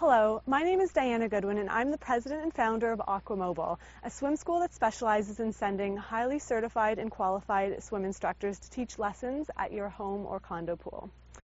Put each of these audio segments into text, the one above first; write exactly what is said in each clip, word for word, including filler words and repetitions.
Hello, my name is Diana Goodwin and I'm the president and founder of Aquamobile, a swim school that specializes in sending highly certified and qualified swim instructors to teach lessons at your home or condo pool.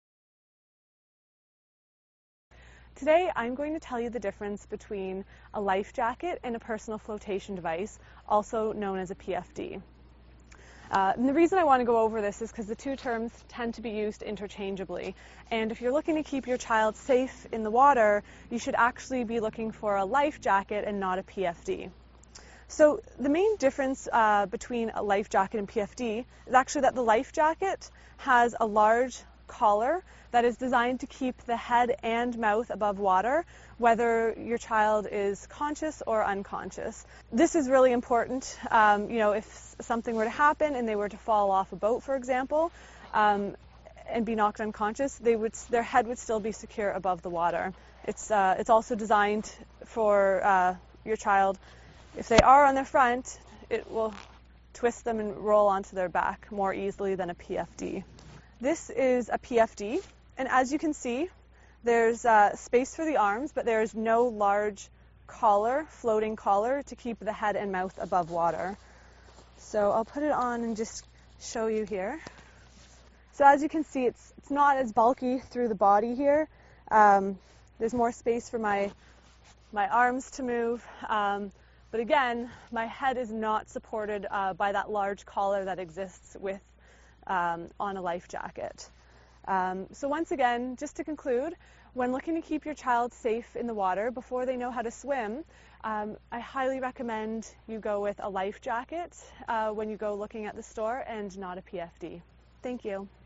Today I'm going to tell you the difference between a life jacket and a personal flotation device, also known as a P F D. Uh, and the reason I want to go over this is because the two terms tend to be used interchangeably. And if you're looking to keep your child safe in the water, you should actually be looking for a life jacket and not a P F D. So the main difference uh, between a life jacket and P F D is actually that the life jacket has a large collar that is designed to keep the head and mouth above water, whether your child is conscious or unconscious. This is really important. Um, you know, if something were to happen and they were to fall off a boat, for example, um, and be knocked unconscious, they would, their head would still be secure above the water. It's, uh, it's also designed for uh, your child. If they are on their front, it will twist them and roll onto their back more easily than a P F D. This is a P F D, and as you can see, there's uh, space for the arms, but there is no large collar, floating collar, to keep the head and mouth above water. So I'll put it on and just show you here. So as you can see, it's, it's not as bulky through the body here. Um, there's more space for my, my arms to move. Um, but again, my head is not supported uh, by that large collar that exists with Um, on a life jacket. Um, so once again, just to conclude, when looking to keep your child safe in the water before they know how to swim, um, I highly recommend you go with a life jacket uh, when you go looking at the store and not a P F D. Thank you.